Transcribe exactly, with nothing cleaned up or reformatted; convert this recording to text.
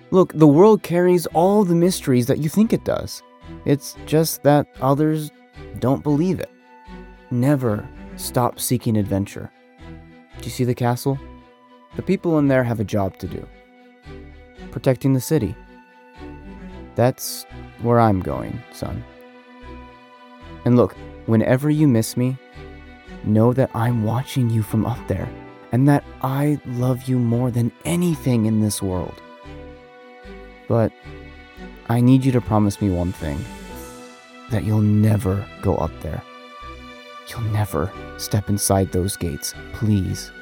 Look, the world carries all the mysteries that you think it does. It's just that others don't believe it. Never stop seeking adventure. Do you see the castle? The people in there have a job to do. Protecting the city. That's where I'm going, son. And look, whenever you miss me, know that I'm watching you from up there, and that I love you more than anything in this world. But I need you to promise me one thing, that you'll never go up there. You'll never step inside those gates, please.